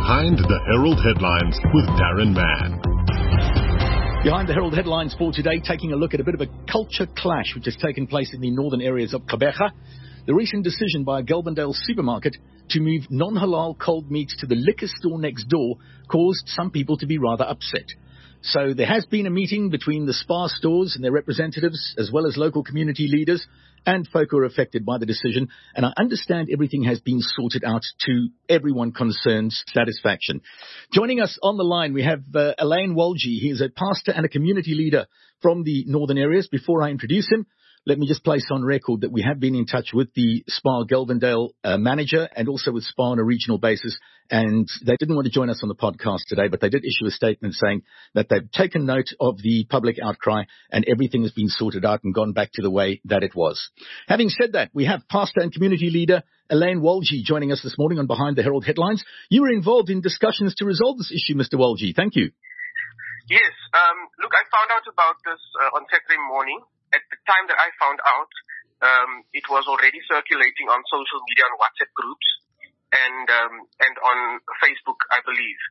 Behind the Herald Headlines with Darren Mann. Behind the Herald Headlines for today, taking a look at a bit of a culture clash which has taken place in the northern areas of Gqeberha. The recent decision by a Galvindale supermarket to move non-halal cold meats to the liquor store next door caused some people to be rather upset. So there has been a meeting between the Spar stores and their representatives, as well as local community leaders and folk who are affected by the decision. And I understand everything has been sorted out to everyone concerned's satisfaction. Joining us on the line, we have Elaine Walji. He is a pastor and a community leader from the northern areas. Before I introduce him, let me just place on record that we have been in touch with the Spar Galvindale manager and also with Spar on a regional basis. And they didn't want to join us on the podcast today, but they did issue a statement saying that they've taken note of the public outcry and everything has been sorted out and gone back to the way that it was. Having said that, we have pastor and community leader Elaine Walji joining us this morning on Behind the Herald Headlines. You were involved in discussions to resolve this issue, Mr. Walji. Thank you. Yes. Look, I found out about this on Saturday morning. At the time that I found out, it was already circulating on social media, on WhatsApp groups, and on Facebook, I believe.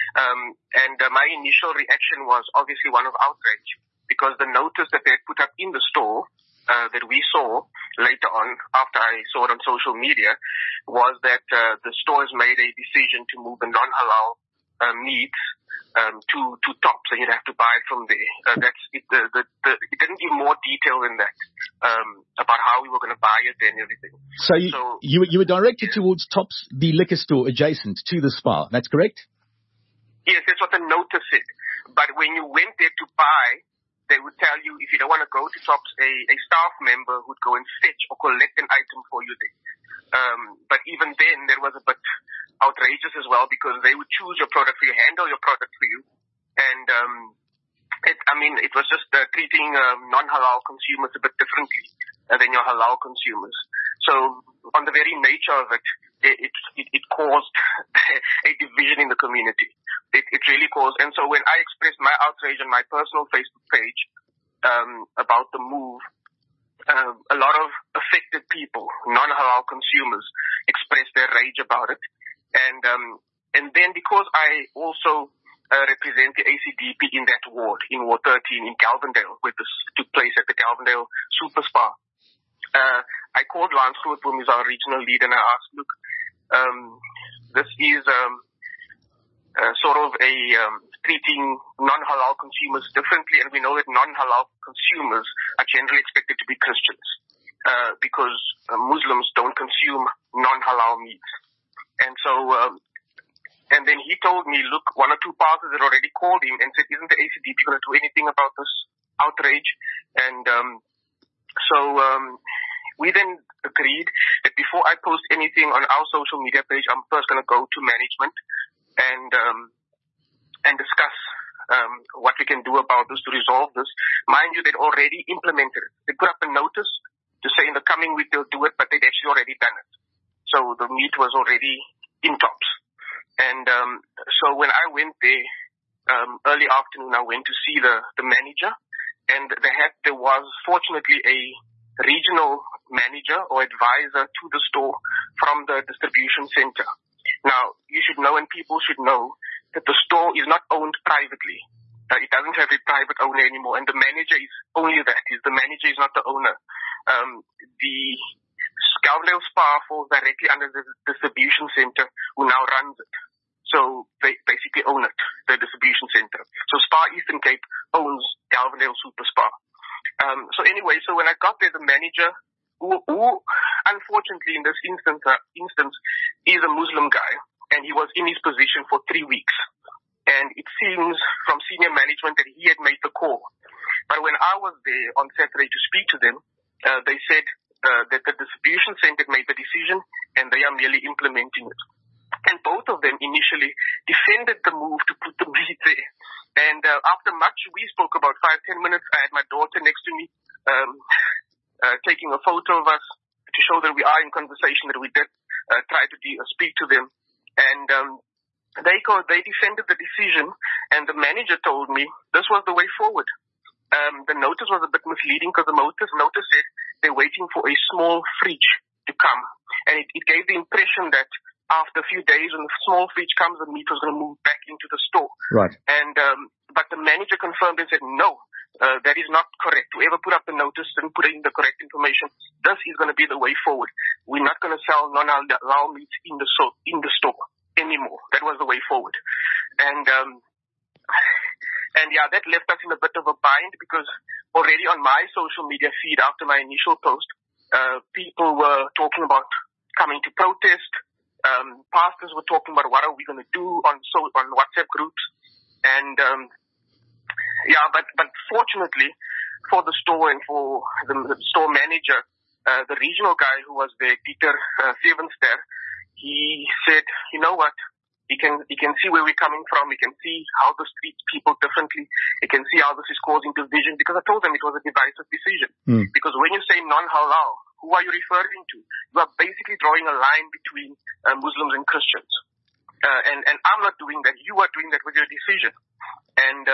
My initial reaction was obviously one of outrage, because the notice that they had put up in the store that we saw later on, after I saw it on social media, was that the store has made a decision to move the non-halal meats to Tops, and you'd have to buy it from there. That's it. It didn't give more detail than that about how we were going to buy it and everything. So you were directed towards Tops, the liquor store adjacent to the Spar. That's correct? Yes, that's what the notice said. But when you went there to buy, they would tell you if you don't want to go to Tops, a staff member would go and fetch or collect an item for you there. But even then, there was a bit outrageous as well, because they would choose your product for you, handle your product for you. And, it was just treating non-halal consumers a bit differently than your halal consumers. So on the very nature of it, it caused a division in the community. It really caused. And so when I expressed my outrage on my personal Facebook page about the move, a lot of affected people, non-halal consumers, expressed their rage about it. And then because I also represent the ACDP in that ward, in Ward 13 in Galvindale, where this took place at the Galvindale Super Spar, I called Lance Grootboom, who's our regional leader, and I asked, look, this is sort of treating non-halal consumers differently, and we know that non-halal consumers are generally expected to be Christians, because Muslims don't consume non-halal meats. And so, and then he told me, look, one or two pastors had already called him and said, isn't the ACDP going to do anything about this outrage? And we then agreed that before I post anything on our social media page, I'm first going to go to management and discuss what we can do about this to resolve this. Mind you, they'd already implemented it. They put up a notice to say in the coming week they'll do it, but they'd actually already done it. So the meat was already in Tops. And so when I went there early afternoon, I went to see the manager, and there was fortunately a regional manager or advisor to the store from the distribution center. Now, you should know, and people should know, that the store is not owned privately. It doesn't have a private owner anymore, and the manager is only that. The manager is not the owner. The Galvindale Spar falls directly under the distribution center, who now runs it. So they basically own it, the distribution center. So Spar Eastern Cape owns Galvindale Super Spar. So anyway, so when I got there, the manager, who unfortunately in this instance is a Muslim guy, and he was in his position for 3 weeks. And it seems from senior management that he had made the call. But when I was there on Saturday to speak to them, they said that the distribution center made the decision and they are merely implementing it. And both of them initially defended the move to put the meat there. And after much, we spoke about 5-10 minutes. I had my daughter next to me taking a photo of us to show that we are in conversation, that we did try to speak to them. And they defended the decision, and the manager told me this was the way forward. The notice was a bit misleading, because the notice said they're waiting for a small fridge to come. And it gave the impression that after a few days, when the small fridge comes, the meat was going to move back into the store. Right. And but the manager confirmed and said, no, that is not correct. Whoever put up the notice didn't put in the correct information. This is going to be the way forward. We're not going to sell non-halal meat in the store anymore. That was the way forward. And yeah, that left us in a bit of a bind, because already on my social media feed after my initial post, people were talking about coming to protest. Pastors were talking about what are we going to do on WhatsApp groups. And yeah, but fortunately for the store and for the store manager, the regional guy who was there, Peter Sevenster, he said, you know what? He can see where we're coming from. He can see how this treats people differently. He can see how this is causing division, because I told them it was a divisive decision. Because when you say non-halal, who are you referring to? You are basically drawing a line between Muslims and Christians. And I'm not doing that. You are doing that with your decision. And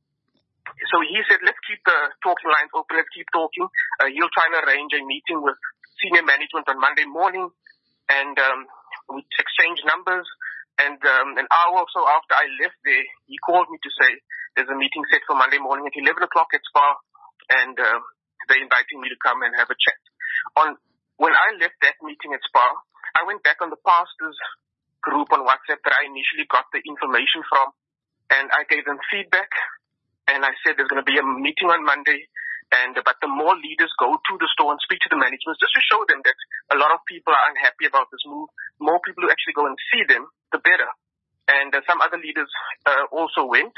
so he said, let's keep the talking lines open. Let's keep talking. He'll try and arrange a meeting with senior management on Monday morning, and we exchange numbers. And an hour or so after I left there, he called me to say there's a meeting set for Monday morning at 11 o'clock at Spar, and they're inviting me to come and have a chat. When I left that meeting at Spar, I went back on the pastors group on WhatsApp that I initially got the information from, and I gave them feedback, and I said there's going to be a meeting on Monday, but the more leaders go to the store and speak to the management, just to show them that a lot of people are unhappy about this move, more people who actually go and see them, the better. And some other leaders also went,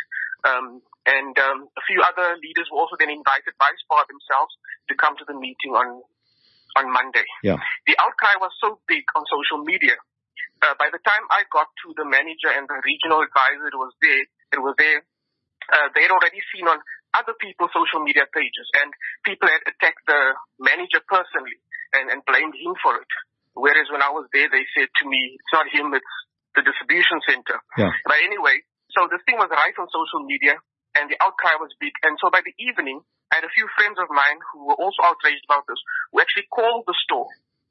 and a few other leaders were also then invited by Spar themselves to come to the meeting on Monday. Yeah. The outcry was so big on social media. By the time I got to the manager and the regional advisor that was there, they had already seen on other people's social media pages, and people had attacked the manager personally and blamed him for it. Whereas when I was there, they said to me, it's not him, it's the distribution center. Yeah. But anyway, so this thing was rife on social media, and the outcry was big. And so by the evening, I had a few friends of mine who were also outraged about this, who actually called the store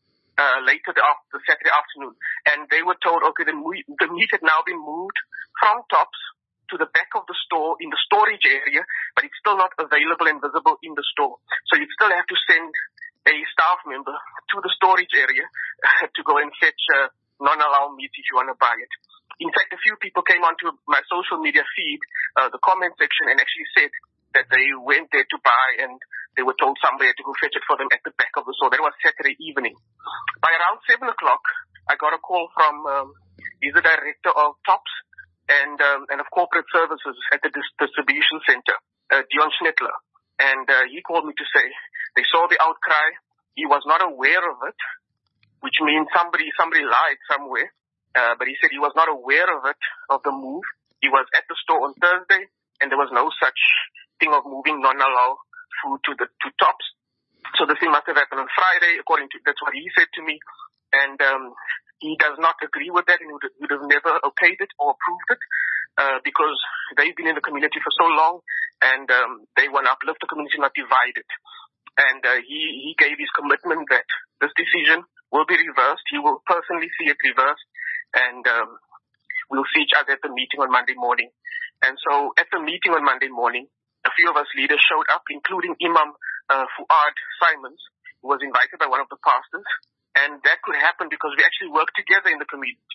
later the Saturday afternoon, and they were told, okay, the meat had now been moved from Tops to the back of the store in the storage area, but it's still not available and visible in the store. So you still have to send a staff member to the storage area to go and fetch non-halal meat if you want to buy it. In fact, a few people came onto my social media feed, the comment section, and actually said that they went there to buy, and they were told somebody had to go fetch it for them at the back of the store. That was Saturday evening. By around 7 o'clock, I got a call from he's the director of Tops and of corporate services at the distribution center, Dion Schnittler. And he called me to say they saw the outcry. He was not aware of it, which means somebody lied somewhere. But he said he was not aware of it, of the move. He was at the store on Thursday, and there was no such thing of moving non-halal food to Tops. So the thing must have happened on Friday, that's what he said to me. And he does not agree with that, and would have never okayed it or approved it, because they've been in the community for so long, and they want to uplift the community, not divide it. And he gave his commitment that this decision will be reversed. He will personally see it reversed, and we'll see each other at the meeting on Monday morning. And so at the meeting on Monday morning, a few of us leaders showed up, including Imam Fuad Simons, who was invited by one of the pastors. And that could happen because we actually work together in the community.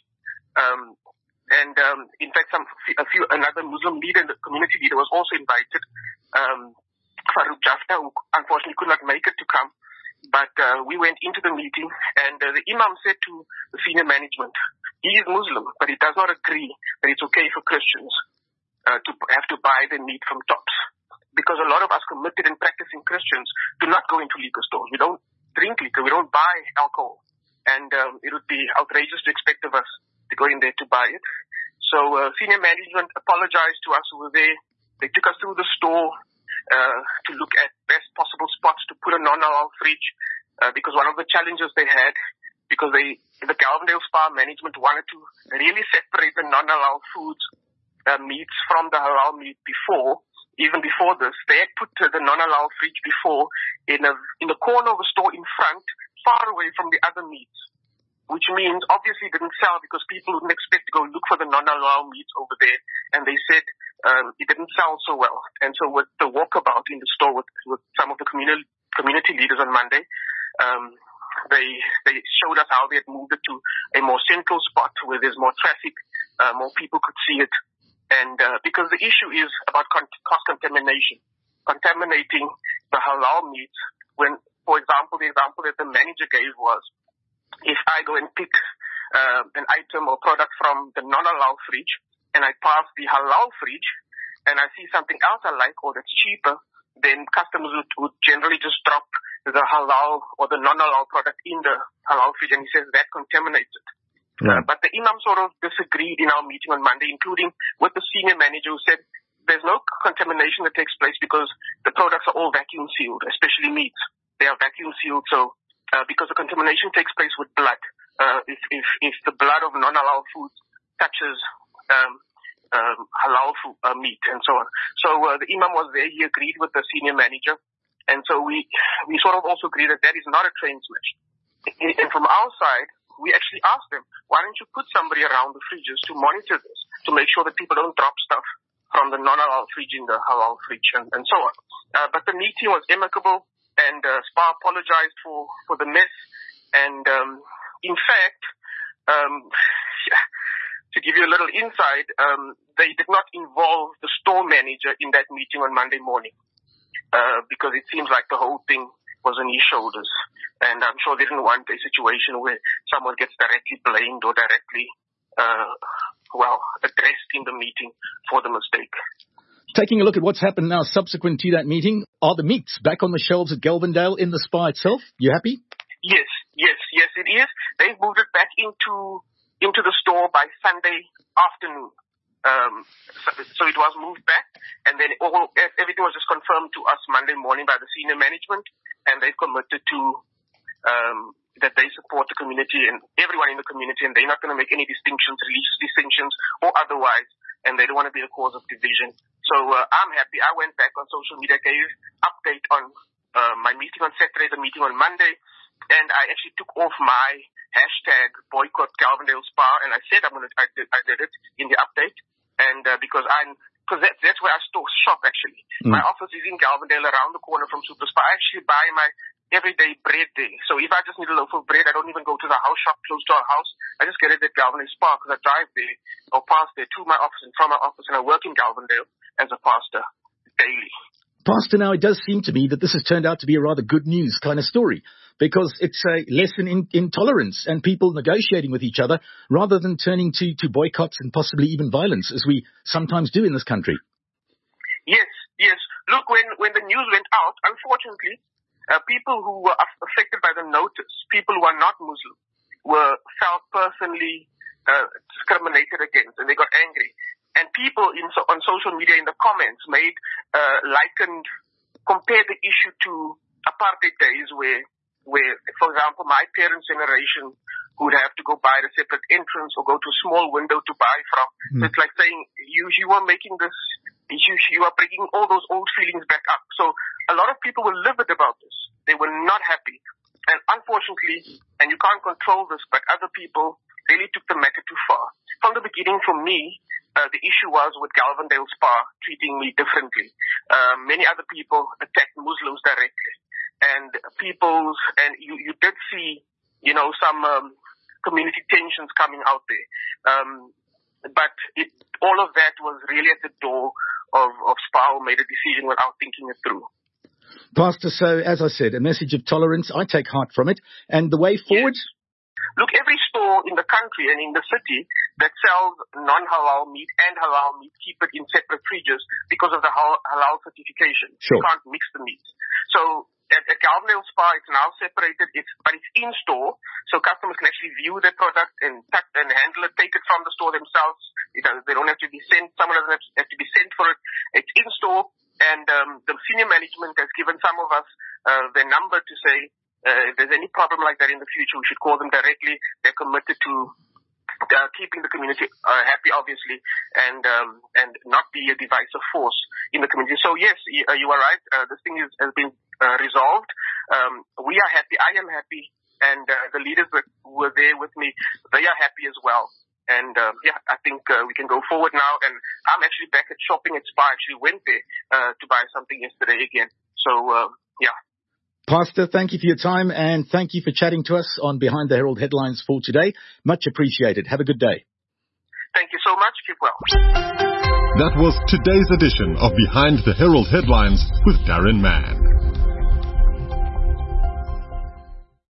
In fact, another Muslim leader, the community leader, was also invited, Farouk Jafta, who unfortunately could not make it to come. But we went into the meeting, and the Imam said to the senior management, he is Muslim, but he does not agree that it's okay for Christians to have to buy the meat from Tops. Because a lot of us committed and practicing Christians do not go into liquor stores. We don't drink liquor. We don't buy alcohol. And it would be outrageous to expect of us to go in there to buy it. So senior management apologized to us who were there. They took us through the store to look at best possible spots to put a non-halal fridge, because one of the challenges they had, because the Galvindale Spa management wanted to really separate the non-halal foods, meats from the halal meat before. Even before this, they had put the non-halal fridge before in the corner of the store in front, far away from the other meats. which means obviously didn't sell because people wouldn't expect to go look for the non-halal meats over there. And they said it didn't sell so well. And so with the walkabout in the store with some of the community leaders on Monday, they showed us how they had moved it to a more central spot where there's more traffic, more people could see it. And because the issue is about cross-contamination, contaminating the halal meats when, for example, the example that the manager gave was, if I go and pick an item or product from the non-halal fridge and I pass the halal fridge and I see something else I like or that's cheaper, then customers would generally just drop the halal or the non-halal product in the halal fridge, and he says that contaminates it. Right. But the imam sort of disagreed in our meeting on Monday, including with the senior manager who said there's no contamination that takes place because the products are all vacuum sealed, especially meats. They are vacuum sealed, so because the contamination takes place with blood. If the blood of non-halal food touches halal food, meat and so on. So the imam was there. He agreed with the senior manager, and so we sort of also agree that is not a train smash. And from our side, we actually asked them, why don't you put somebody around the fridges to monitor this, to make sure that people don't drop stuff from the non-halal fridge in the halal fridge and so on. But the meeting was amicable. And SPAR apologized for the mess. And in fact, to give you a little insight, they did not involve the store manager in that meeting on Monday morning because it seems like the whole thing was on his shoulders. And I'm sure they didn't want a situation where someone gets directly blamed or directly, addressed in the meeting for the mistake. Taking a look at what's happened now subsequent to that meeting, are the meats back on the shelves at Galvindale in the SPAR itself? You happy? Yes, it is. They've moved it back into the store by Sunday afternoon. So it was moved back, and then everything was just confirmed to us Monday morning by the senior management, and they've committed to that they support the community and everyone in the community, and they're not going to make any distinctions, religious distinctions or otherwise, and they don't want to be a cause of division. So I'm happy. I went back on social media, gave update on my meeting on Saturday, the meeting on Monday, and I actually took off my hashtag boycott Galvindale SPAR, and I said I did it in the update, and because that's where I shop actually. My office is in Galvindale, around the corner from SuperSpar. I actually buy my everyday bread there. So if I just need a loaf of bread, I don't even go to the house shop close to our house. I just get it at Galvindale SPAR because I drive there or pass there to my office and from my office, and I work in Galvindale as a pastor daily. Pastor, now it does seem to me that this has turned out to be a rather good news kind of story, because it's a lesson in tolerance and people negotiating with each other rather than turning to boycotts and possibly even violence, as we sometimes do in this country. Yes. Look, when the news went out, unfortunately, people who were affected by the notice, people who are not Muslim, felt personally discriminated against, and they got angry. And people on social media in the comments compared the issue to apartheid days where, for example, my parents' generation would have to go buy a separate entrance or go to a small window to buy from. So it's like saying you are making this, you are bringing all those old feelings back up. So a lot of people were livid about this. They were not happy. And unfortunately, and you can't control this, but other people really took the matter too far. From the beginning, for me, the issue was with Galvindale SPAR treating me differently. Many other people attacked Muslims directly. And you did see, some community tensions coming out there. But all of that was really at the door of SPAR, who made a decision without thinking it through. Pastor, so as I said, a message of tolerance. I take heart from it. And the way forward? Yes. Look, every store in the country and in the city that sells non-halal meat and halal meat keep it in separate fridges because of the halal certification. Sure. You can't mix the meats. So at Galvindale SPAR, it's now separated, but it's in store, so customers can actually view the product and touch and handle it, take it from the store themselves. They don't have to be sent. Someone doesn't have to be sent for it. It's in store, and the senior management has given some of us their number to say, if there's any problem like that in the future, we should call them directly. They're committed to keeping the community happy, obviously, and not be a divisive force in the community. So yes, you are right. This thing has been resolved. We are happy. I am happy. And the leaders who were there with me, they are happy as well. And I think we can go forward now. And I'm actually back at shopping at Spar. I actually went there to buy something yesterday again. So, Pastor, thank you for your time, and thank you for chatting to us on Behind the Herald Headlines for today. Much appreciated. Have a good day. Thank you so much. Keep well. That was today's edition of Behind the Herald Headlines with Darren Mann.